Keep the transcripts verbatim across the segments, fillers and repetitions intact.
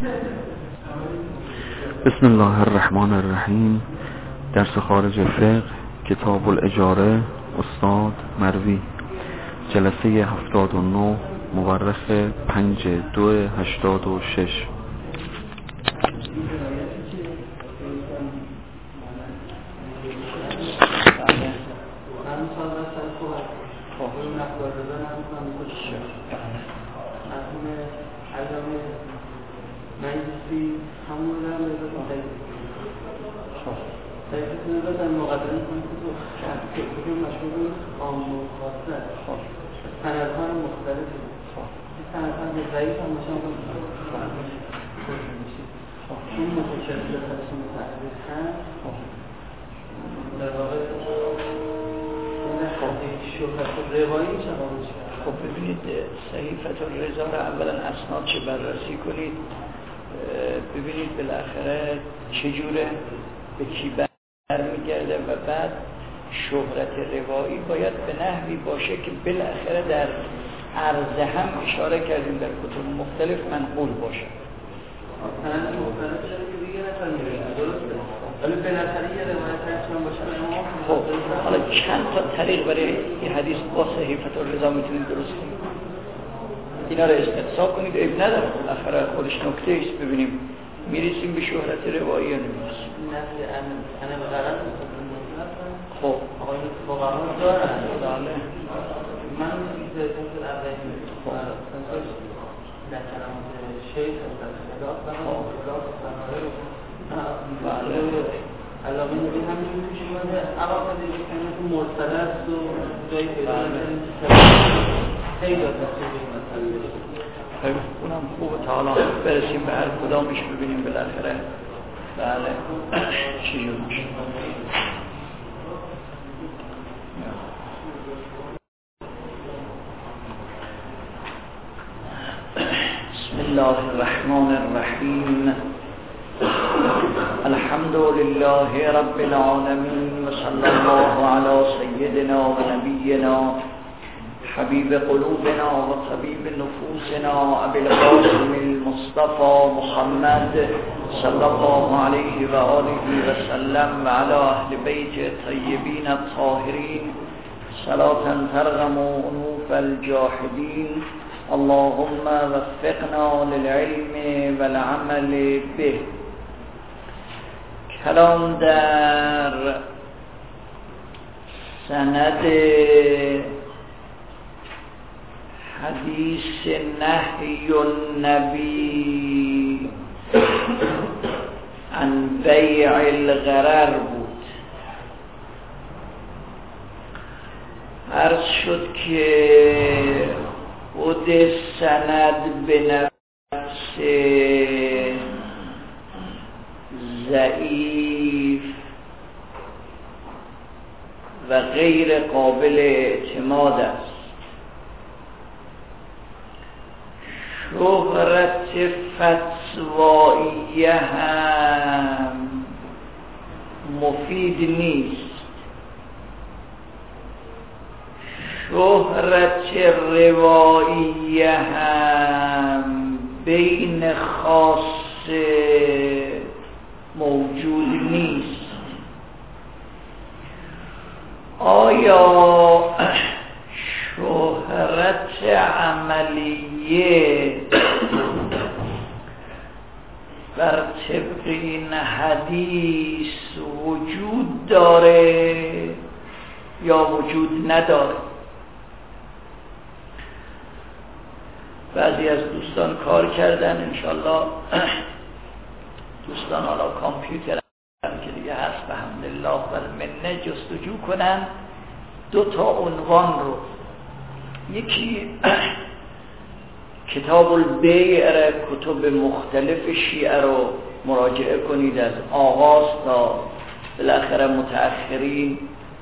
بسم الله الرحمن الرحیم. درس خارج فقه، کتاب الاجاره، استاد مروی، جلسه هفتاد و نه، مورخ پنج دو هشتاد و شش. سندها مختلف سندها ضعیف هم باشه چون متشدد هستون تحریف هست در واقع شهرت روایی چه باشه. خب ببینید صحیفه الرضا را اولا اسناد چه بررسی کنید، ببینید بالاخره چجوره، به کی برمیگرده و بعد شهرت روایی باید به نحوی باشه که بالاخره در عرض هم اشاره کردیم در کتب مختلف منقول باشه. سند مختلف شده که دیگه نفر میرونه، درسته؟ ولی به نظری یه روایت هستون باشه امام. خب حالا چند تا طریق برای این حدیث با صحیفه الرضا میتونید درست کنید، اینا رو استقصا کنید، عیب نداره، بالاخره خودش نکته است. ببینیم میرسیم به شهرت روایی یا نمیرسیم. نفی انا به غرض خب آقای فقها دارن. بله من میگم که اولین سنتوش در کلمات شیخ در خلاف و خلاف سناره بله علاوه بر همین توش اومده علاوه بر اینکه کلمات مرسل است و جای پیدا خیلی تصویری مثلا خیلی اونم خوبه تا حالا برسیم به هر کدامش ببینیم بالاخره بله چی جور میشه. بسم الله الرحمن الرحیم. الحمد لله رب العالمین و صلی الله علی سیدنا و نبینا حبیب قلوبنا و طبیب نفوسنا ابی القاسم المصطفى محمد صلی الله علیه و آله و سلم و علی اهل بیت طیبین الطاهرین صلاة ترغم انوف الجاحدین. اللهم وفقنا للعلم والعمل به. کلام در سند حدیث نهی النبی عن بیع الغرر بود. عرض شد که خود سند به نفس ضعیف و غیر قابل اعتماد است. شهرت فتوایی هم مفید نیست. شهرت روایی هم بین خاص موجود نیست. آیا شهرت عملیه بر طبق این حدیث وجود داره یا وجود نداره؟ بعضی از دوستان کار کردن، انشالله دوستان حالا کامپیوتر که دیگه هست بحمدالله و المنه جستجو کنن دو تا عنوان رو، یکی کتاب البیع را کتب مختلف شیعه رو مراجعه کنید از آغاز تا بالاخره متأخرین،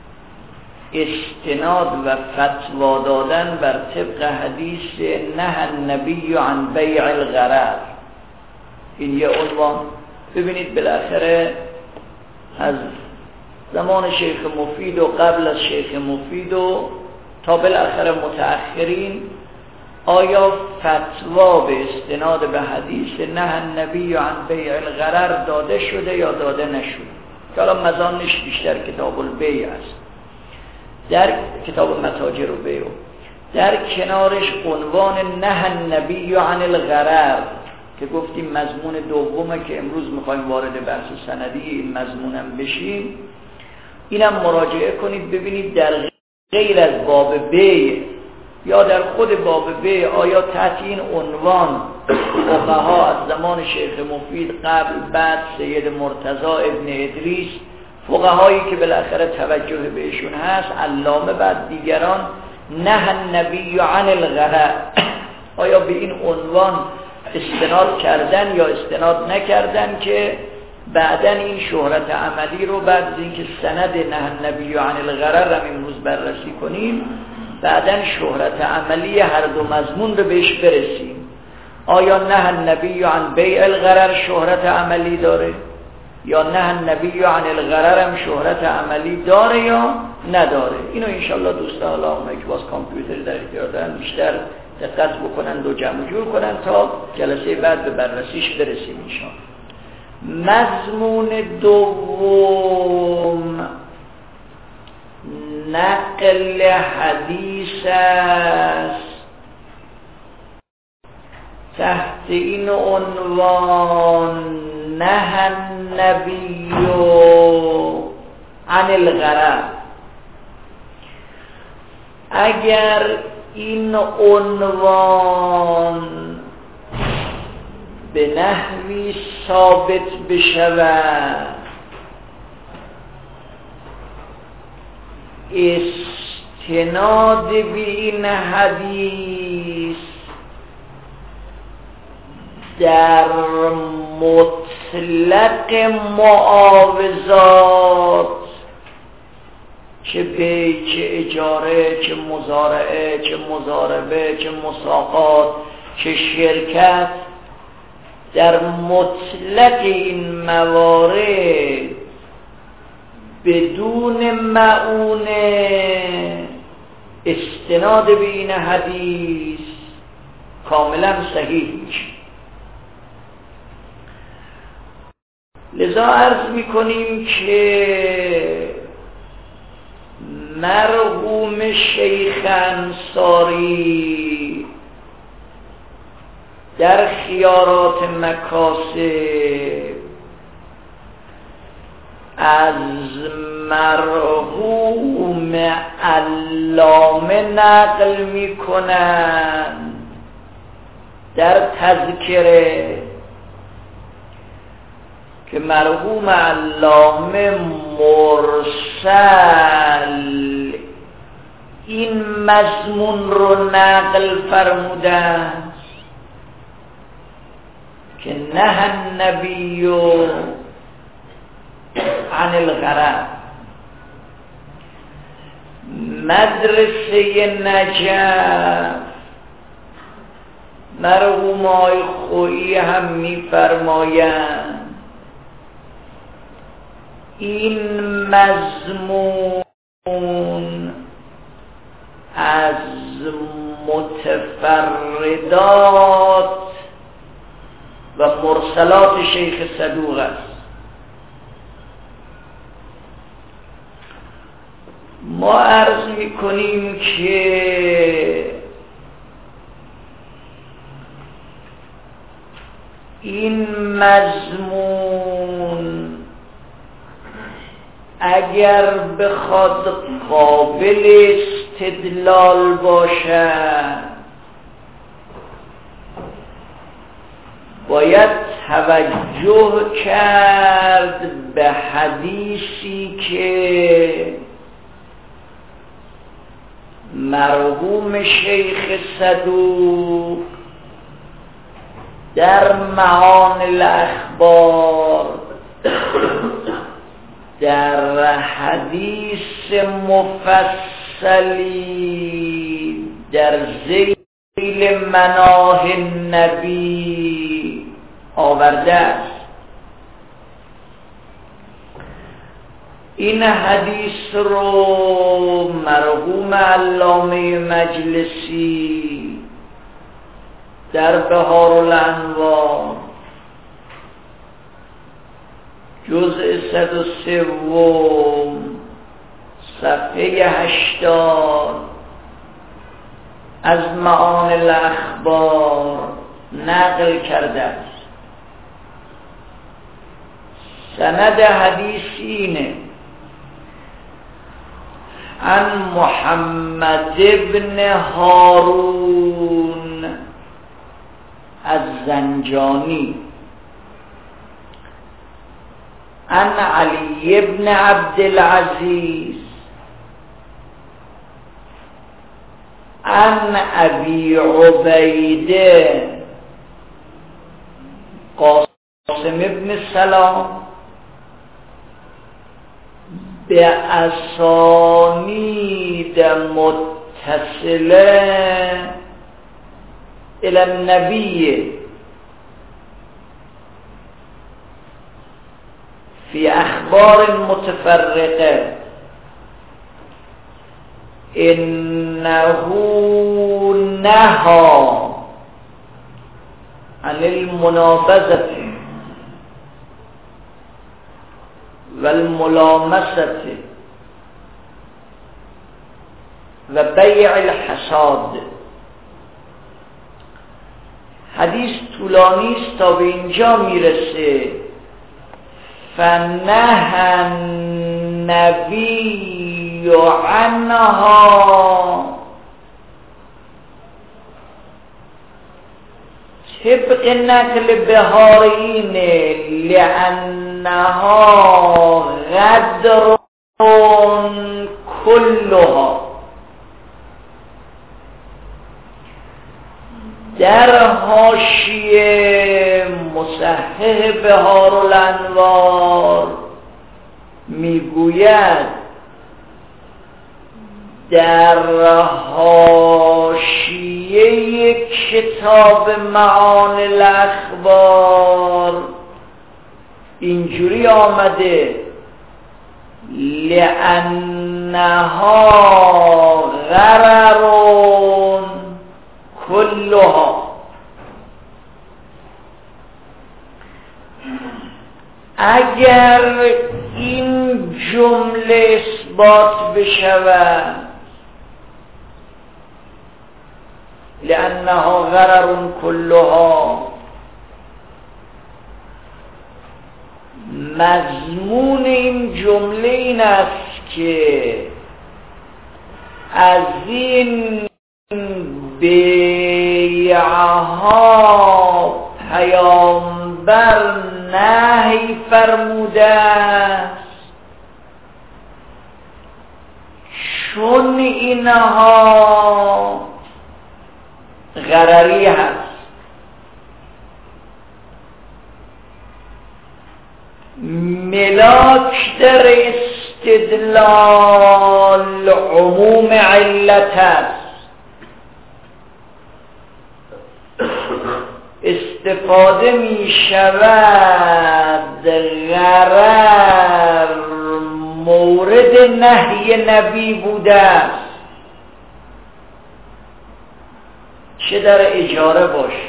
استناد و فتوا دادن بر طبق حدیث نهی النبی عن بیع الغرر. این یه عنوان. ببینید بالاخره از زمان شیخ مفید و قبل از شیخ مفید و تا بالاخره متأخرین آیا فتوا به استناد به حدیث نه النبی عن بیع الغرر داده شده یا داده نشده؟ که الان مزانش بیشتر کتاب البیع است، در کتاب متاجر و بیع، در کنارش عنوان نه النبی عن الغرر که گفتیم مضمون دومه که امروز میخوایم وارد بحث سندی این مضمونم بشیم. اینم مراجعه کنید ببینید در غیر از باب بیع یا در خود باب بیع آیا تحت این عنوان فقها از زمان شیخ مفید قبل بعد سید مرتضی ابن ادریس، فقهایی که بالاخره توجه بهشون هست، علامه بعد دیگران، نه النبی عن الغرر، آیا به این عنوان استناد کردن یا استناد نکردن که بعدن این شهرت عملی رو بعد از اینکه سند نه النبی عن الغرر رو امروز بررسی کنیم بعدن شهرت عملی هر دو مضمون رو بهش برسیم. آیا نه النبی عن بیع الغرر شهرت عملی داره یا نه النبی عن الغرر هم شهرت عملی داره یا نداره؟ اینو انشالله دوستان علامه که باز کامپیوتر در اختیار دارن بیشتر دقت بکنن و جمع جور کنن تا جلسه بعد به بررسیش برسیم انشالله. مضمون دوم نقل حدیث است تحت این عنوان نه النبی عن الغرر. اگر این عنوان به نحوی ثابت بشود استناد به این حدیث در مطلق معاوضات، چه بیع، چه اجاره، چه مزارعه، چه مضاربه، چه مساقات، چه شرکت، در مطلق این موارد بدون معونه استناد به این حدیث کاملا صحیح میشه. لذا عرض میکنیم که مرحوم شیخ انصاری در خیارات مکاسب از مرحوم علامه نقل میکنند در تذکره که مرحوم علامه مرسل این مضمون رو نقل فرمودند که نه النبی عن الغرر. مدرسه نجف مرحوم آقای خویی هم می‌فرمایند این مضمون از متفردات و مرسلات شیخ صدوق است. ما عرض میکنیم که این مضمون اگر بخواد قابل استدلال باشد باید توجه کرد به حدیثی که مرحوم شیخ صدوق در معانی الاخبار در حدیث مفصلی در ذیل مناه النبی آورده است. این حدیث رو مرحوم علامه مجلسی در بهار الانوار جزء صد و سوم صفحه هشتاد از معانی الاخبار نقل کرده است. سند حدیث اینه: عن محمد ابن هارون الزنجانی عن علی ابن عبد العزیز عن ابی عبیده قاسم ابن سلام به اسانید متصله الى النبی فی اخبار متفرقه انه نهى عن المنابذة والملامسة و بیع الحصاد. حدیث طولانی است تا به اینجا میرسه: فنهى النبی عنها طبق نقل بهارینه لانها غدر کلها. در حاشیه مصحح بهار الانوار میگوید در حاشیه کتاب معانی الاخبار اینجوری آمده: لأنها غرر کلها. اگر این جمله اثبات بشود لأنها غرر کلها، مضمون این جمله این است که از این بیعها پیامبر نهی فرموده است، چون اینها غرری هست. ملاک در استدلال عموم علت است. استفاده می شود غرر مورد نهی نبی بوده است، چه در اجاره باشه،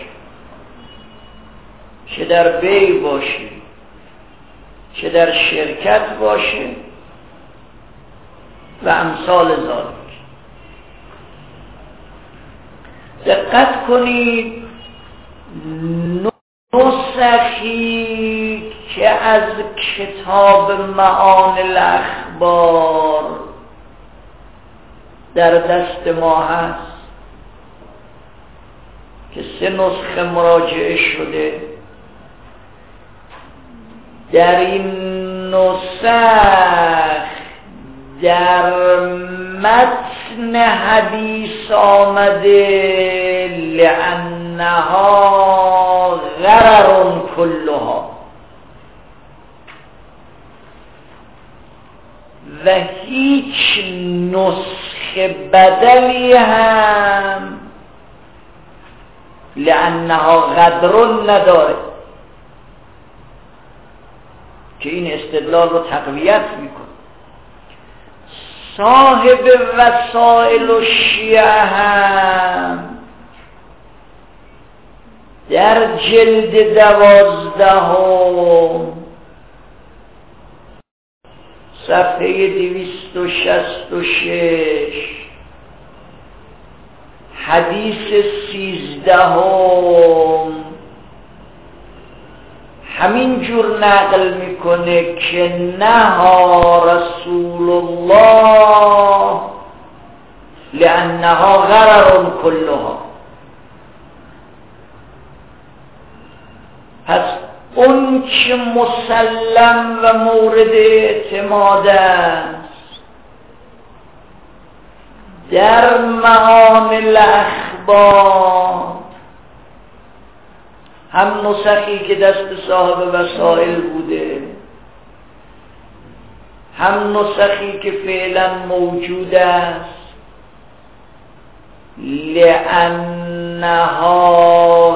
چه در بیع باشه، چه در شرکت باشه و امثال ذالک. دقت کنید، نسخی که از کتاب معانی الاخبار در دست ما هست که سه نسخه مراجعه شده، در این نسخ در متن حدیث آمده لأنها غرر کلها و هیچ نسخه بدلی هم لأنها غدر نداره که این استدلال رو تقویت میکنه. صاحب وسائل و شیعه هم در جلد دوازدهم صفحه دویست و شصت و شش حدیث سیزدهم همین جور نقل میکنه که نهى رسول الله لأنها غرر کلها. پس اون که مسلم و مورد اعتماد است در معانی الاخبار، هم نسخی که دست صاحب وسائل بوده، هم نسخی که فعلا موجود است، لأنها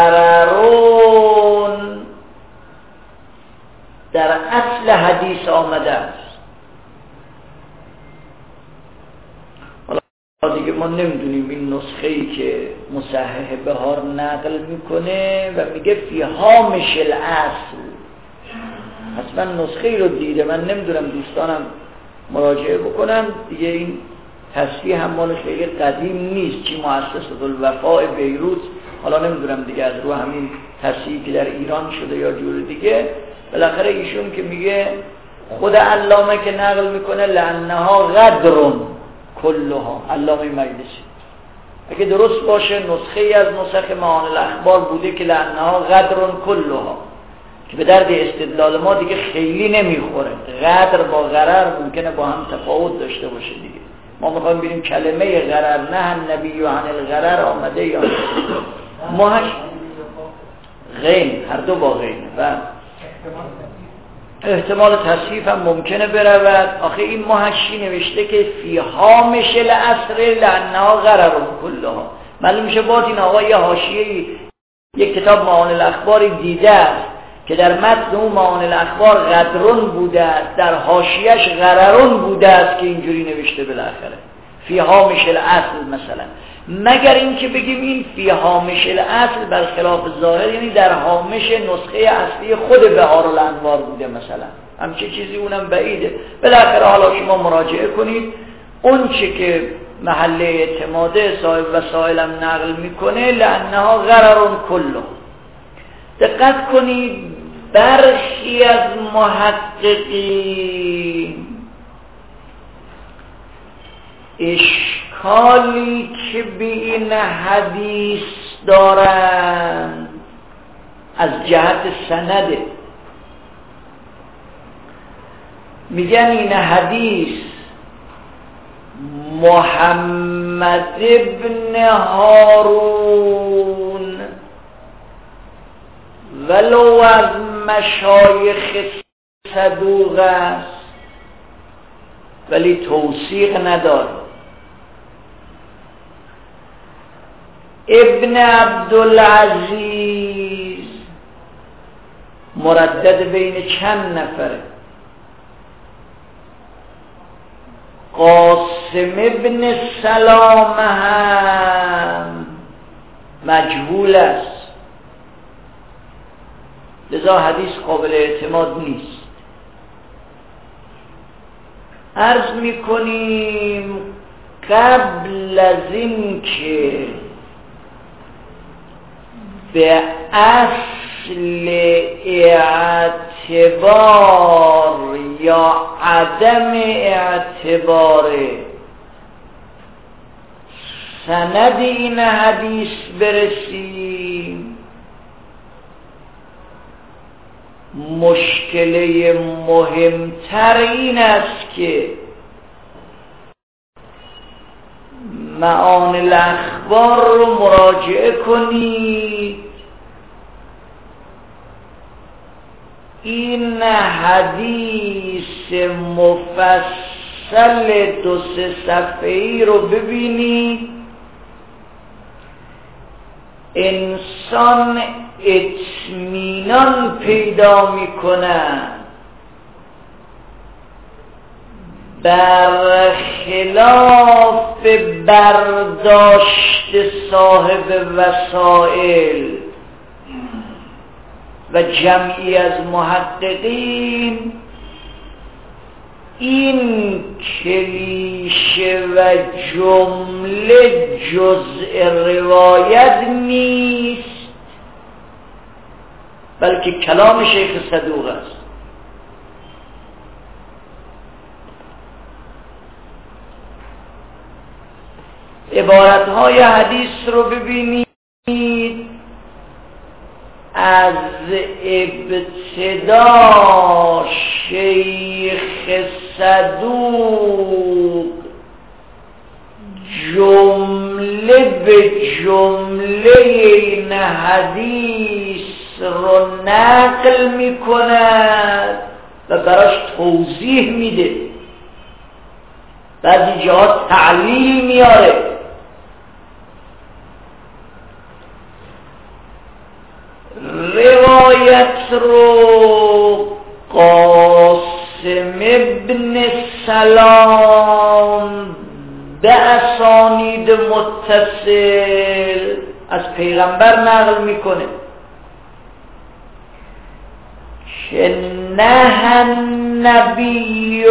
غررون در اصل حدیث آمده است. حالا دیگه ما نمیدونیم این نسخه‌ای که مصحح بهار نقل میکنه و میگه فی هامش الاصل، حتما نسخه ای رو دیده، من نمیدونم دوستانم مراجعه بکنن دیگه. این تصحیح هم مال خیلی قدیم نیست، چی مؤسسه الوفاء بیروت، حالا نمیدونم دیگه از رو همین تصحیحی که در ایران شده یا جور دیگه. بالاخره ایشون که میگه خود علامه که نقل میکنه لأنها غدرون کلها، علامه مجلسی، اگه درست باشه نسخه ای از نسخ معانی الاخبار بوده که لأنها غدرون کلها، که به درد استدلال ما دیگه خیلی نمیخوره. غدر با غرر ممکنه با هم تفاوت داشته باشه دیگه. ما میخوایم ببینیم کلمه غرر نه هم نبی و عن الغرر آمده یا ماهش غین، هر دو با غینه و احتمال تصحیف هم ممکنه برود. آخه این محشی نوشته که فی هامش الاصل لأنها غرر کلها، معلوم میشه باید این آقا یه حاشیه یک کتاب معانی الاخبار دیده است که در متن اون معانی الاخبار غدرون بوده است، در حاشیه‌اش غررون بوده است که اینجوری نوشته بالاخره فی هامش الاصل مثلا. مگر اینکه بگیم این فی هامش الاصل برخلاف ظاهر، یعنی در هامش نسخه اصلی خود بهار الانوار بوده مثلا، همچه چیزی اونم بعیده. بالاخره حالا شما مراجعه کنید اون چه که محل اعتماده صاحب وسائلم نقل میکنه لأنها غررون کله. دقت کنید برخی از محققین اشکالی که به این حدیث دارند از جهت سنده، میگن این حدیث محمد ابن هارون ولو از مشایخ صدوق است ولی توثیق نداره. ابن عبدالعزیز مردد بین چند نفره، قاسم ابن سلام هم مجهول است، لذا حدیث قابل اعتماد نیست. عرض میکنیم قبل از این که به اصل اعتبار یا عدم اعتبار سند این حدیث برسیم، مشکل مهمتر این است که معانی الاخبار رو مراجعه کنید. این حدیث مفصل دو سه صفحه‌ای رو ببینید، انسان اطمینان پیدا میکنه برخلاف برداشت صاحب وسائل و جمعی از محققین این کلیشه و جمله جزء روایت نیست، بلکه کلام شیخ صدوق است. عبارتهای حدیث رو ببینید، از ابتدا شیخ صدوق جمله به جمله این حدیث رو نقل می کند و براش توضیح میده، بعضی جاها تعلیل میاره. روایت رو قاسم ابن سلام به اسانید متصل از پیغمبر نقل میکنه که نه النبی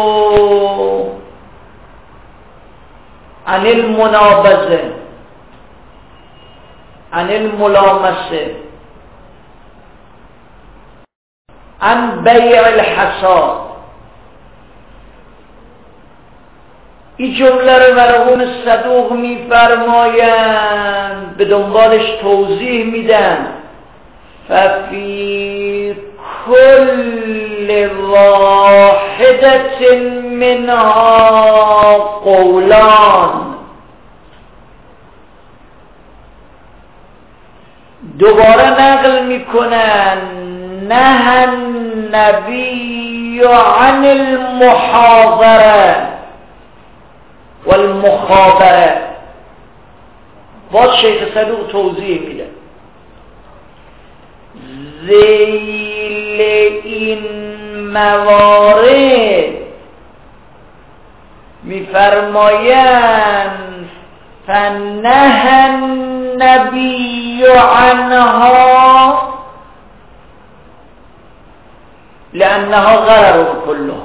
عن المنابذه عن الملامسه عن بیع الحصاد. این جمله رو مرحوم صدوق میفرمایند، به دنبالش توضیح میدن. ففی کل واحدت منها قولان. دوباره نقل میکنن نه النبی عن المحاضره والمخابره. باز شیخ صدوق توضیح میده. ذیل این موارد میفرمایند فنه النبی عنها لأنها غرر كلها.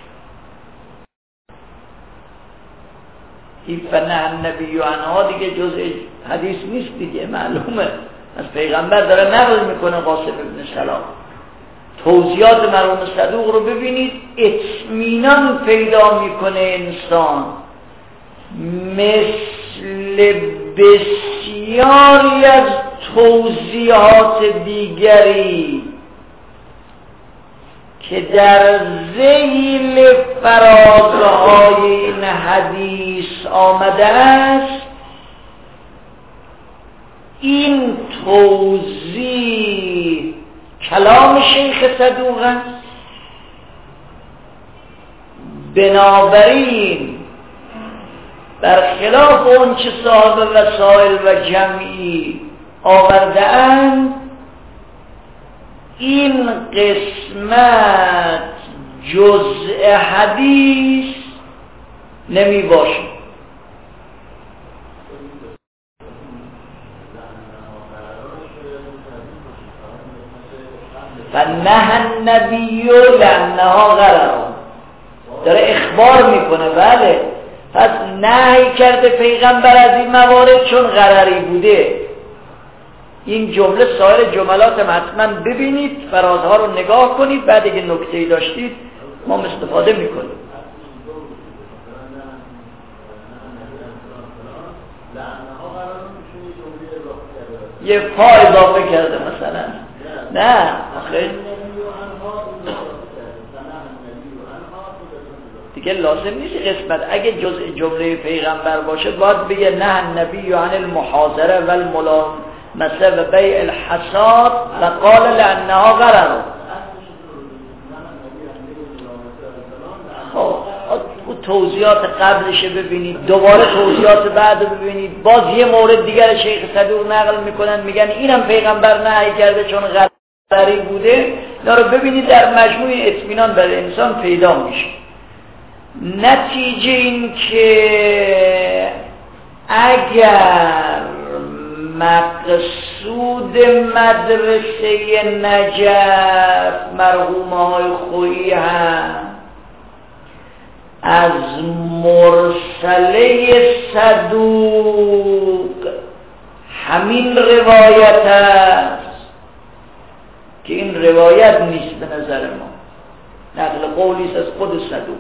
این فنه النبی عنها دیگه جزء حدیث نیست دیگه، معلومه از پیغمبر داره نقل میکنه قاسم ابن سلام. توضیحات مرحوم صدوق رو ببینید، اطمینان پیدا میکنه انسان مثل بسیاری از توضیحات دیگری که در ذیل فرازهای این حدیث آمده است. این توضیح کلام شیخ صدوق است. بنابراین برخلاف اون چه صاحب وسائل و جمعی آورده اند، این قسمت جزء حدیث نمی باشه. فنه النبی لأنها غرر، داره اخبار میکنه. بله، پس نهی کرده پیغمبر از این موارد چون غرری بوده. این جمله سایر جملات هم حتما ببینید، فرازها رو نگاه کنید، بعد اگه نکته‌ای داشتید ما استفاده میکنیم. یه پا اضافه کرده مثلا. نه آخه دیگه لازم نیست قسمت. اگه جزء جمله پیغمبر باشه باید بگه نه النبی عن المحاضره و الملامسه و بیع الحصاد و قال لانها غرر. خب توضیحات قبلش ببینید، دوباره توضیحات بعد ببینید، باز یه مورد دیگر شیخ صدوق نقل میکنن، میگن اینم پیغمبر نهی کرده چون غرری بوده. اینا رو ببینید، در مجموع اطمینان برای انسان پیدا میشه. نتیجه این که اگر مقصود مدرسه نجف مرحوم های خویی هم از مرسله صدوق همین روایت است که این روایت نیست به نظر ما، نقل قولیست از خود صدوق.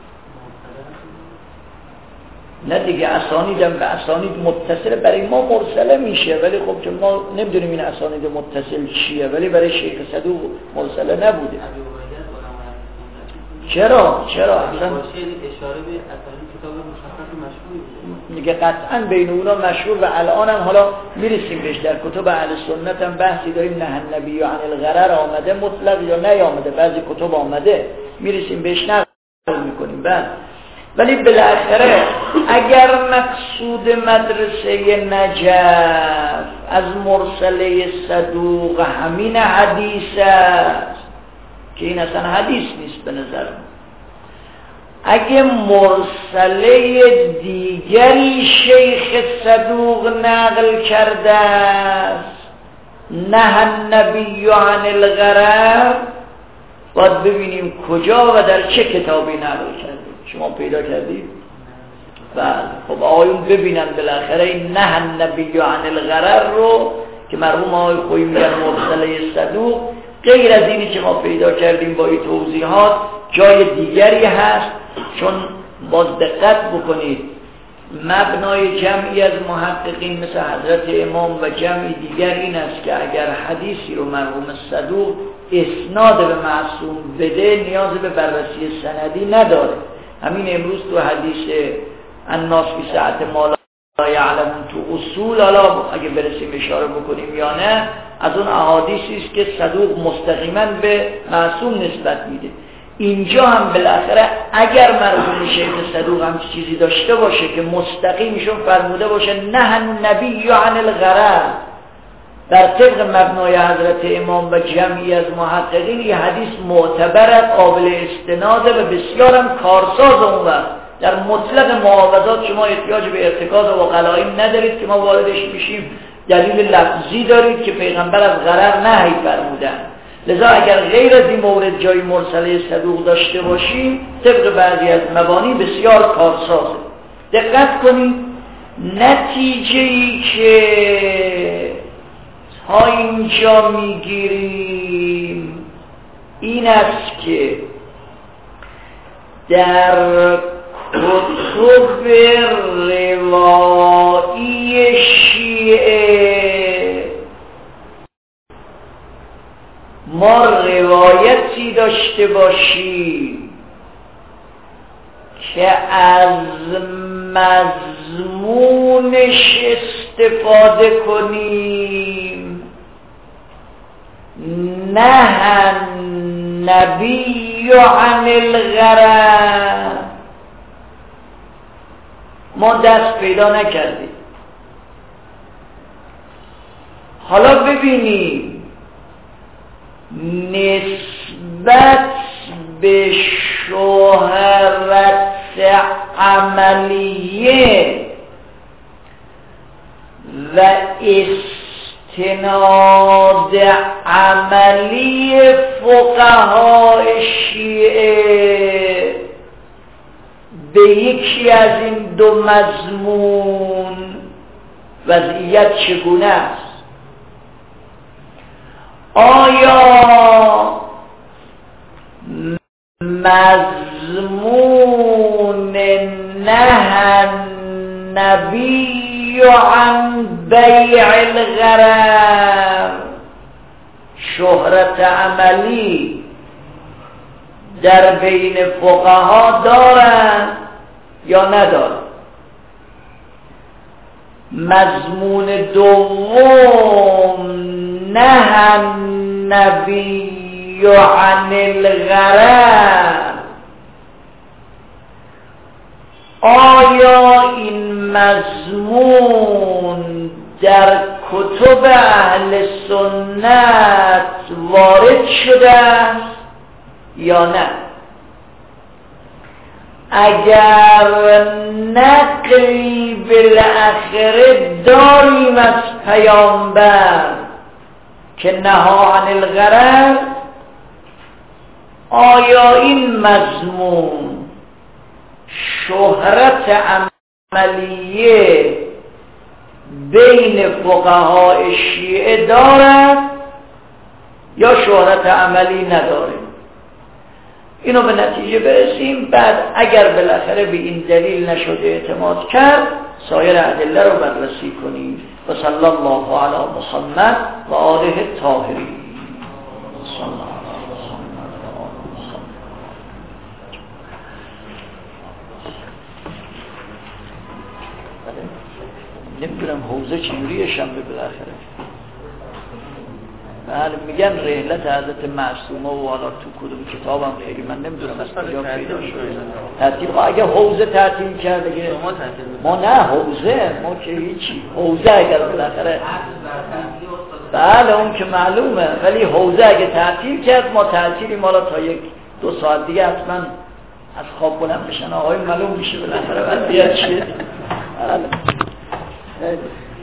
نه دیگه اسانیدم به اسانید متصله برای ما مرسله میشه، ولی خب چون ما نمیدونیم این اسانید متصل چیه، ولی برای شیخ صدوق مرسله نبوده. چرا؟ چرا؟ اصلا اشاره به اسانید کتاب مشخص مشهوری بوده دیگه قطعا بین اونا مشهور، و الان هم حالا میرسیم بهش، در کتب اهل سنت هم بحثی داریم، نه النبی عن الغرر آمده مطلق یا نیامده، بعضی کتب آمده، میرسیم بهش نقل میکنیم بعد. ولی بالاخره اگر مقصود مدرسه نجف از مرسله صدوق همین حدیث است که این اصلا حدیث نیست به نظر، اگه مرسله دیگری شیخ صدوق نقل کرده است نه النبی عن الغرر، باید ببینیم کجا و در چه کتابی نقل کرده. شما پیدا کردید؟ بله. خب آقایون ببینن بالاخره این نه النبی عن الغرر رو که مرحوم آقای خویی میگن مرسله صدوق، غیر از اینی که ما پیدا کردیم با این توضیحات جای دیگری هست. چون باز دقت بکنید مبنای جمعی از محققین مثل حضرت امام و جمعی دیگر این است که اگر حدیثی رو مرحوم صدوق اسناد به معصوم بده نیاز به بررسی سندی نداره. همین امروز تو حدیث الناس فی سعة ما لا یعلمون تو اصول، حالا اگه برسیم اشاره بکنیم یا نه، از اون احادیثی است که صدوق مستقیما به معصوم نسبت میده. اینجا هم بالاخره اگر مرحوم شیخ صدوق هم چیزی داشته باشه که مستقیمشون فرموده باشه نه النبی عن الغرر، در طبق مبنای حضرت امام و جمعی از محققین این حدیث معتبر، قابل استناده و بسیار هم کارساز. اون وقت در مطلق معاوضات شما احتیاج به ارتکاز و قلائم ندارید که ما واردش میشیم، دلیل لفظی دارید که پیغمبر از غرر نهی فرمودن. لذا اگر غیر از این مورد جای مرسله صدوق داشته باشیم طبق بعضی از مبانی بسیار کارسازه. دقت کنید نتیجه ای که تا اینجا میگیریم این است که در کتب روایی شیعه ما روایتی داشته باشیم که از مضمونش استفاده کنیم نه النبی عن الغرر، ما دست پیدا نکردیم. حالا ببینیم نسبت به شهرت عملیه و استناد عملی فقهای شیعه به یکی از این دو مضمون وضعیت چگونه است؟ آیا مضمون نه النبی عن بیع الغرر شهرت عملی در بین فقها دارن یا ندارن؟ مضمون دوم نه النبی عن الغرر آیا این مضمون در کتب اهل سنت وارد شده است یا نه؟ اگر نقلی بالاخره داریم از پیامبر که نهی عن الغرر، آیا این مضمون شهرت عملیه بین فقهای شیعه دارد یا شهرت عملی نداره؟ اینو به نتیجه برسیم. بعد اگر بالاخره به این دلیل نشده اعتماد کرد، سایر ادله رو بررسی کنیم. و صلی الله علی محمد و آله الطاهرین. صلی الله علی محمد و آله محمد. نمیدونم حوزه چجوریه شنبه بالاخره. بله میگن رحلت حضرت معصومه و حالا تو کدوم کتابم خیلی من نمیدونم از کجا پیدا شده ترتیب. اگه حوزه ترتیب کرده که ما نه حوزه ما که هیچی. حوزه اگر بالاخره بله اون که معلومه، ولی حوزه اگه ترتیب کرد ما ترتیبی مالا تا یک دو ساعت دیگه حتما از خواب بلند بشن آقای معلوم میشه بالاخره بعد بیاد چیه. بله